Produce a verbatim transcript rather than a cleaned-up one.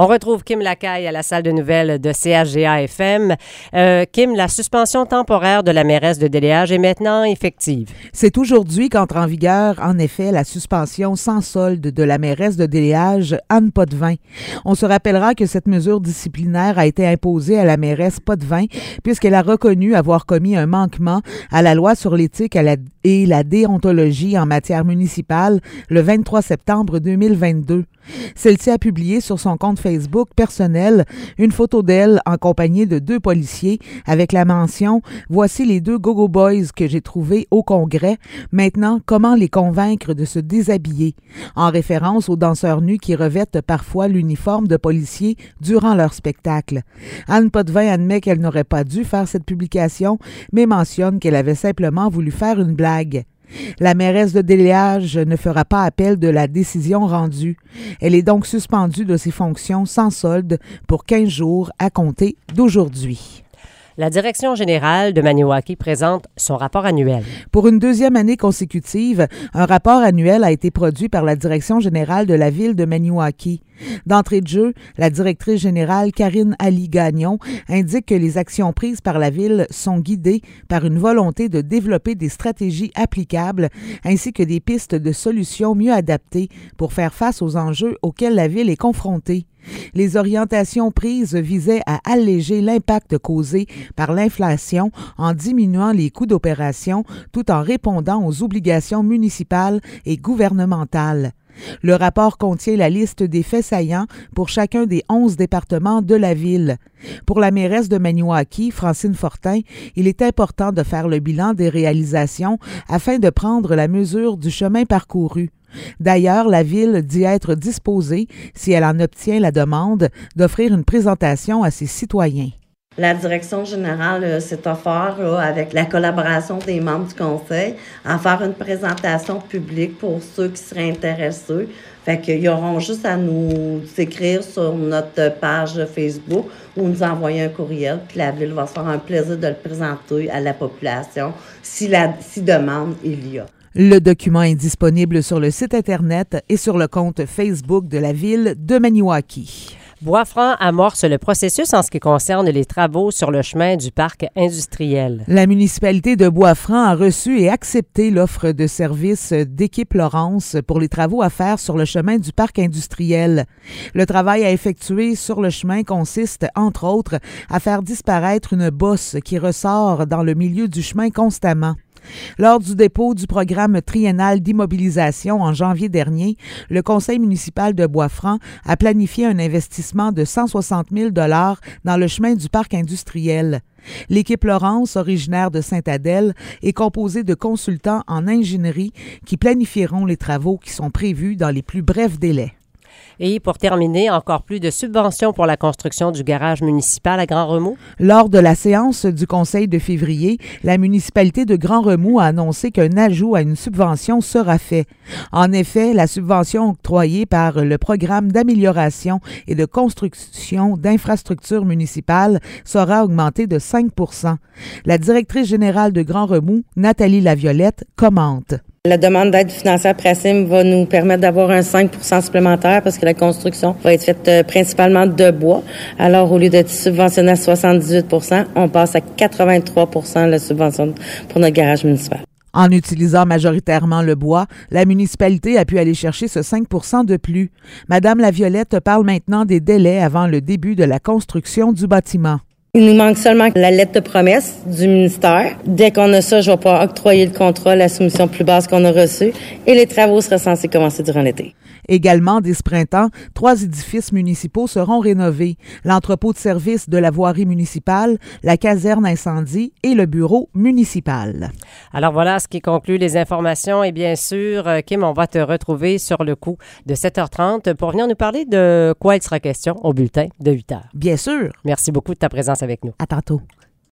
On retrouve Kim Lacaille à la salle de nouvelles de C H G A F M. Euh, Kim, la suspension temporaire de la mairesse de Déléage est maintenant effective. C'est aujourd'hui qu'entre en vigueur, en effet, la suspension sans solde de la mairesse de Déléage, Anne Potvin. On se rappellera que cette mesure disciplinaire a été imposée à la mairesse Potvin puisqu'elle a reconnu avoir commis un manquement à la loi sur l'éthique et la déontologie en matière municipale le vingt-trois septembre deux mille vingt-deux. Celle-ci a publié sur son compte Facebook personnel une photo d'elle en compagnie de deux policiers avec la mention « Voici les deux Go-Go Boys que j'ai trouvés au Congrès. Maintenant, comment les convaincre de se déshabiller? » en référence aux danseurs nus qui revêtent parfois l'uniforme de policiers durant leur spectacle. Anne Potvin admet qu'elle n'aurait pas dû faire cette publication, mais mentionne qu'elle avait simplement voulu faire une blague. La mairesse de Déléage ne fera pas appel de la décision rendue. Elle est donc suspendue de ses fonctions sans solde pour quinze jours à compter d'aujourd'hui. La Direction générale de Maniwaki présente son rapport annuel. Pour une deuxième année consécutive, un rapport annuel a été produit par la Direction générale de la ville de Maniwaki. D'entrée de jeu, la directrice générale Karine Ali-Gagnon indique que les actions prises par la ville sont guidées par une volonté de développer des stratégies applicables ainsi que des pistes de solutions mieux adaptées pour faire face aux enjeux auxquels la ville est confrontée. Les orientations prises visaient à alléger l'impact causé par l'inflation en diminuant les coûts d'opération tout en répondant aux obligations municipales et gouvernementales. Le rapport contient la liste des faits saillants pour chacun des onze départements de la ville. Pour la mairesse de Maniwaki, Francine Fortin, il est important de faire le bilan des réalisations afin de prendre la mesure du chemin parcouru. D'ailleurs, la Ville dit être disposée, si elle en obtient la demande, d'offrir une présentation à ses citoyens. La direction générale euh, s'est offert, là, avec la collaboration des membres du conseil, à faire une présentation publique pour ceux qui seraient intéressés. Fait qu'ils auront juste à nous écrire sur notre page Facebook ou nous envoyer un courriel, puis la Ville va se faire un plaisir de le présenter à la population si, la, si demande il y a. Le document est disponible sur le site Internet et sur le compte Facebook de la ville de Maniwaki. Boisfranc amorce le processus en ce qui concerne les travaux sur le chemin du parc industriel. La municipalité de Boisfranc a reçu et accepté l'offre de service d'Équipe Laurence pour les travaux à faire sur le chemin du parc industriel. Le travail à effectuer sur le chemin consiste, entre autres, à faire disparaître une bosse qui ressort dans le milieu du chemin constamment. Lors du dépôt du programme triennal d'immobilisation en janvier dernier, le conseil municipal de Boisfranc a planifié un investissement de cent soixante mille dollars dans le chemin du parc industriel. L'équipe Laurence, originaire de Sainte-Adèle, est composée de consultants en ingénierie qui planifieront les travaux qui sont prévus dans les plus brefs délais. Et pour terminer, encore plus de subventions pour la construction du garage municipal à Grand-Remous. Lors de la séance du conseil de février, la municipalité de Grand-Remous a annoncé qu'un ajout à une subvention sera fait. En effet, la subvention octroyée par le programme d'amélioration et de construction d'infrastructures municipales sera augmentée de cinq pour cent. La directrice générale de Grand-Remous, Nathalie Laviolette, commente. La demande d'aide financière Pracim va nous permettre d'avoir un cinq pour cent supplémentaire parce que la construction va être faite euh, principalement de bois. Alors, au lieu d'être subventionné à soixante-dix-huit pour cent, on passe à quatre-vingt-trois pour cent la subvention pour notre garage municipal. En utilisant majoritairement le bois, la municipalité a pu aller chercher ce cinq pour cent de plus. Madame Laviolette parle maintenant des délais avant le début de la construction du bâtiment. Il nous manque seulement la lettre de promesse du ministère. Dès qu'on a ça, je vais pouvoir octroyer le contrat, la soumission plus basse qu'on a reçue, et les travaux seraient censés commencer durant l'été. Également, dès ce printemps, trois édifices municipaux seront rénovés. L'entrepôt de services de la voirie municipale, la caserne incendie et le bureau municipal. Alors voilà ce qui conclut les informations. Et bien sûr, Kim, on va te retrouver sur le coup de sept heures trente pour venir nous parler de quoi il sera question au bulletin de huit heures. Bien sûr. Merci beaucoup de ta présence avec nous. À tantôt.